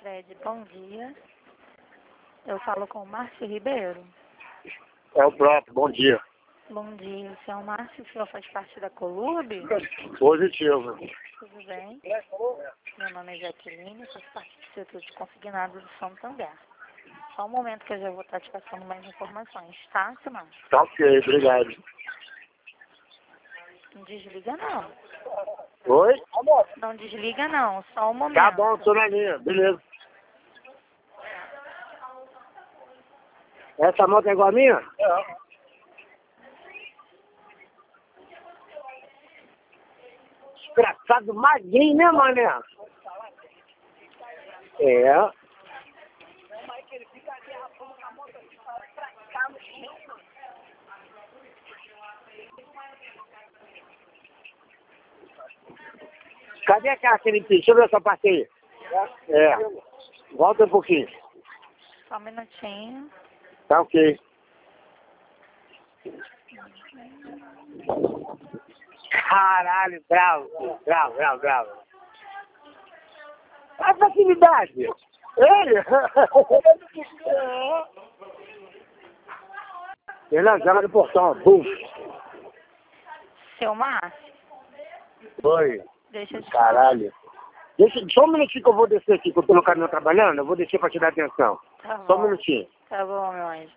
Sicredi, bom dia. Eu falo com o Márcio Ribeiro. É o próprio, bom dia. Bom dia, o senhor Márcio, o senhor faz parte da Colube? Positivo. Tudo bem? Meu nome é Jaqueline, faço parte do setor de consignados do Santander. Só um momento que eu já vou estar te passando mais informações, tá, seu Márcio? Tá ok, obrigado. Não desliga não. Oi? Não desliga não, só um momento. Tá bom, tô na linha, beleza. Essa moto é igual a minha? É. Desgraçado magrinho, né, mané? É. Cadê a caixa que ele pediu? Deixa eu ver essa parte aí. É. Volta um pouquinho. Só um minutinho. Tá ok. Caralho, bravo. Bravo. A facilidade. Ele? Ele é joga do portão. Bum. Seu Márcio, Oi. deixa eu te Caralho. Só um minutinho que eu vou descer aqui, que eu tô no caminhão trabalhando. Eu vou descer pra te dar atenção. falar. Tá Só um bom. minutinho. Tá bom, meu anjo.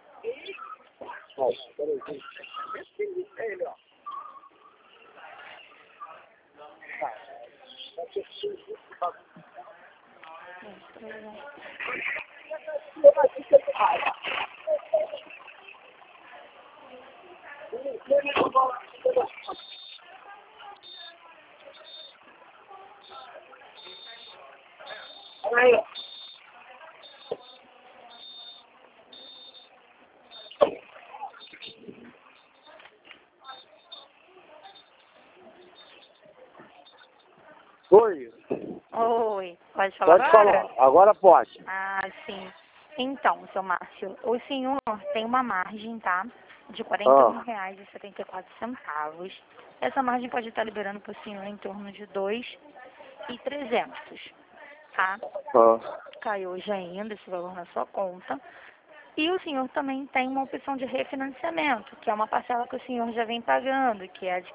Oi. Oi, pode falar Pode agora? falar. Agora pode. Ah, sim. Então, seu Márcio, o senhor tem uma margem, tá? De R$ 41,74. Essa margem pode estar liberando para o senhor em torno de 2.300, tá? Caiu hoje ainda esse valor na sua conta. E o senhor também tem uma opção de refinanciamento, que é uma parcela que o senhor já vem pagando, que é de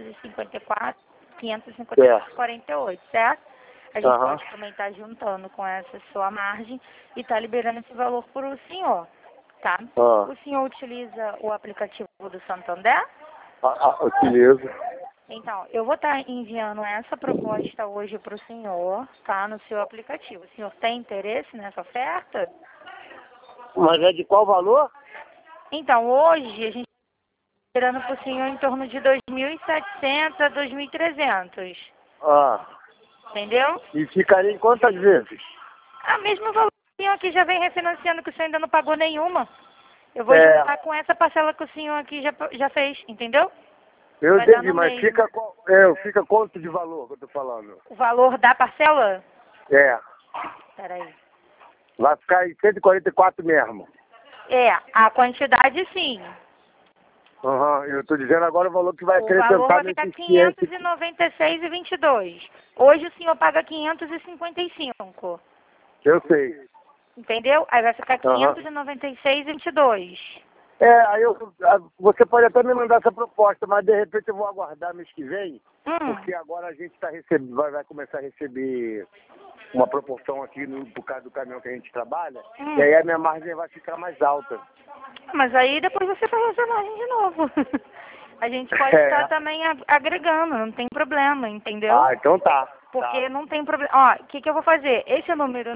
554,48, certo? A gente pode também estar juntando com essa sua margem e tá liberando esse valor para o senhor, tá? O senhor utiliza o aplicativo do Santander? Utilizo. Então, eu vou estar enviando essa proposta hoje para o senhor, tá? No seu aplicativo. O senhor tem interesse nessa oferta? Mas é de qual valor? Então, hoje a gente está liberando para o senhor em torno de 2.700 a 2.300. Entendeu? E ficaria em quantas vezes? A mesma valor que o senhor aqui já vem refinanciando, que o senhor ainda não pagou nenhuma. Eu vou juntar com essa parcela que o senhor aqui já fez, entendeu? Eu Vai dar entendi, no mas mesmo. fica quanto de valor que eu tô falando? O valor da parcela? É. Peraí. Vai ficar em 144 mesmo. É, a quantidade sim. Eu tô dizendo agora o valor que vai O valor acrescentar vai ficar nesse 596,22. Hoje o senhor paga 555. Eu sei. Entendeu? Aí vai ficar 596,22. Aí você pode até me mandar essa proposta, mas de repente eu vou aguardar mês que vem, porque agora a gente vai começar a receber uma proporção aqui por causa do caminhão que a gente trabalha, e aí a minha margem vai ficar mais alta. Mas aí depois você faz essa margem de novo. A gente pode estar também agregando, não tem problema, entendeu? Então tá. Porque não tem problema. Ó, o que eu vou fazer? Esse é o número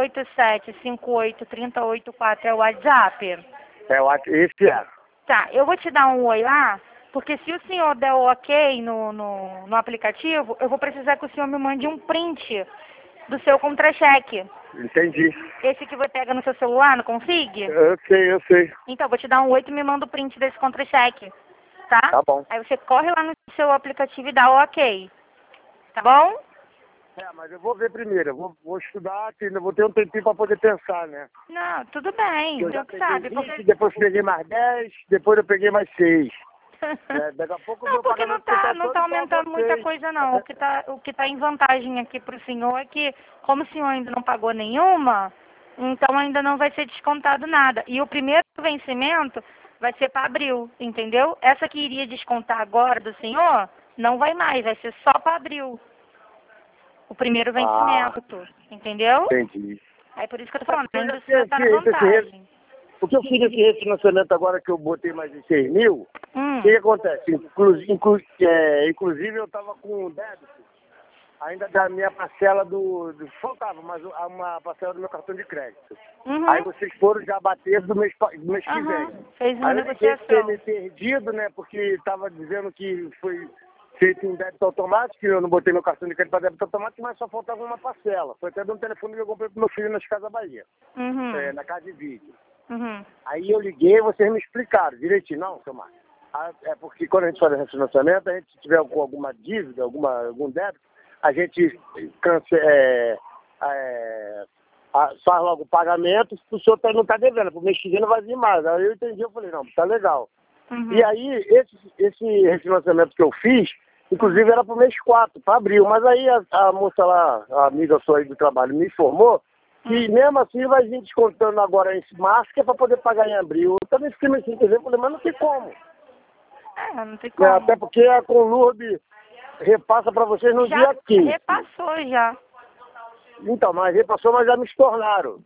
987583084 é o WhatsApp? Esse é. Tá, eu vou te dar um oi lá, porque se o senhor der o ok no aplicativo, eu vou precisar que o senhor me mande um print do seu contra-cheque. Entendi. Esse que você pega no seu celular, não consigo? Eu sei. Então, eu vou te dar um oi e me manda o print desse contra-cheque, tá? Tá bom. Aí você corre lá no seu aplicativo e dá o ok, tá bom? Mas eu vou ver primeiro, eu vou estudar, ainda vou ter um tempinho para poder pensar, né? Não, tudo bem, Eu então já que peguei sabe. 20, depois peguei mais 10, depois eu peguei mais 6. Daqui a pouco não, porque não tá aumentando muita coisa, não. O que tá em vantagem aqui pro senhor é que, como o senhor ainda não pagou nenhuma, então ainda não vai ser descontado nada. E o primeiro vencimento vai ser para abril, entendeu? Essa que iria descontar agora do senhor, não vai mais, vai ser só para abril. O primeiro vencimento, entendeu? Entendi. Aí por isso que eu tô falando, ainda o senhor tá na vantagem. O que eu fiz esse refinanciamento agora que eu botei mais de 6 mil, o que acontece? Inclusive eu estava com um débito ainda da minha parcela faltava, mas uma parcela do meu cartão de crédito. Aí vocês foram já bater do mês que vem. Fez uma negociação. Eu me perdido, né? Porque estava dizendo que foi feito um débito automático, eu não botei meu cartão de crédito para débito automático, mas só faltava uma parcela. Foi até de um telefone que eu comprei pro meu filho nas Casas Bahia, na casa de vídeo. Aí eu liguei, vocês me explicaram direitinho. Não, seu Marcos, é porque quando a gente faz refinanciamento, a gente tiver alguma dívida, algum débito, a gente faz logo o pagamento, o senhor não está devendo, pro mês que vem não vai vir mais. Aí eu entendi, eu falei, não, tá legal. E aí, esse refinanciamento que eu fiz, inclusive era pro mês 4, para abril, mas aí a moça lá, a amiga sua aí do trabalho, me informou que mesmo assim vai vir descontando agora em março, que é para poder pagar em abril. Eu também fiquei meio sem entender, eu falei, mas não tem como. Não tem como. Até porque a Conlurb repassa para vocês no dia 15. Repassou já. Então, mas repassou, mas já me estornaram.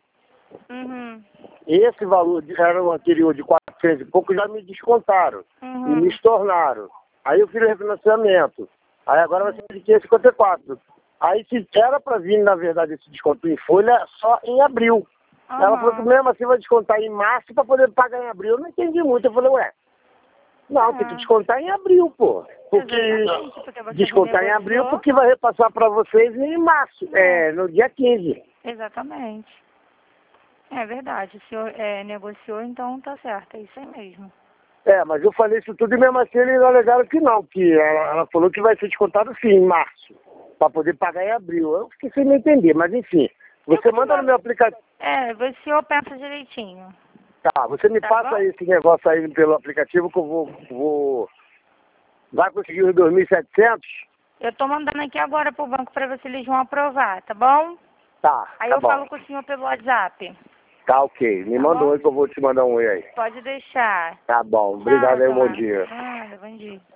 Esse valor era o anterior de 400 e pouco, já me descontaram. E me estornaram. Aí eu fiz o refinanciamento. Aí agora vai ser de 554. Aí se era para vir, na verdade, esse desconto em folha só em abril. Ela falou que mesmo assim vai descontar em março para poder pagar em abril. Eu não entendi muito. Eu falei, ué, não, tem que descontar em abril, pô. Porque descontar em abril porque vai repassar para vocês em março, no dia 15. Exatamente. É verdade. O senhor negociou, então tá certo. É isso aí mesmo. Mas eu falei isso tudo e mesmo assim eles alegaram que não, que ela falou que vai ser descontado sim, em março, para poder pagar em abril. Eu fiquei sem me entender, mas enfim. Você manda no meu aplicativo. O senhor pensa direitinho. Tá, você me passa aí esse negócio aí pelo aplicativo que eu vou... Vai conseguir os 2.700? Eu tô mandando aqui agora pro banco para ver se eles vão aprovar, tá bom? Tá, aí eu falo com o senhor pelo WhatsApp. Tá, ok. Me manda um oi que eu vou te mandar um oi aí. Pode deixar. Tá bom. Obrigado aí, bom dia. Bom dia.